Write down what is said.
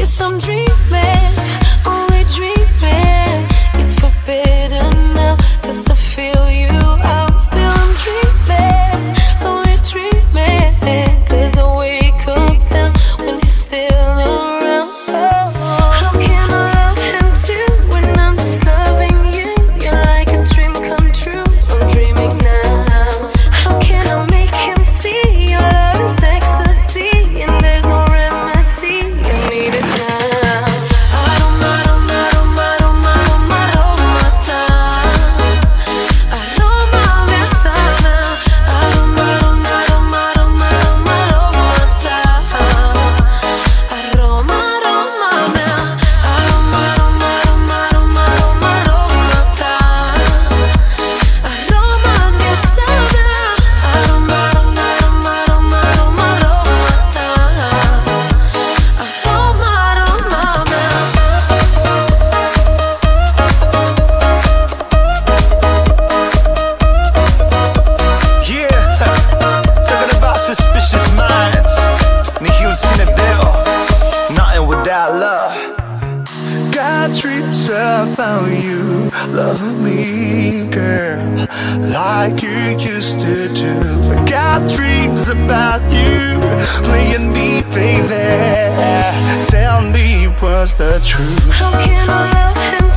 Guess I'm dreaming, only dreaming. It's forbidden now, 'cause I feel you out. Still I'm dreaming, only dreaming. 'Cause I wake up now when he's still around. How can I love him too when I'm just loving you? You're like a dream come true, I'm dreaming now. How can I make him see your love is ecstasy and there's no remedy? I need it now. Aroma, aroma, aroma, aroma, aroma, aromata. Aroma viața mea. Aroma, aroma, aroma, aroma, aroma, aromata. Aroma, aroma mea. Aroma, aroma, aroma, aroma, aroma, aromata. Aroma viața mea. Aroma, aroma, aroma, aroma, aroma, aromata. Aroma, aroma mea. Yeah, talking about suspicious minds. Nihil sine deo, nothing without love. Got dreams about you, loving me, girl, like you used to do. I got dreams about you, playing me, baby. Tell me what's the truth. How can I love him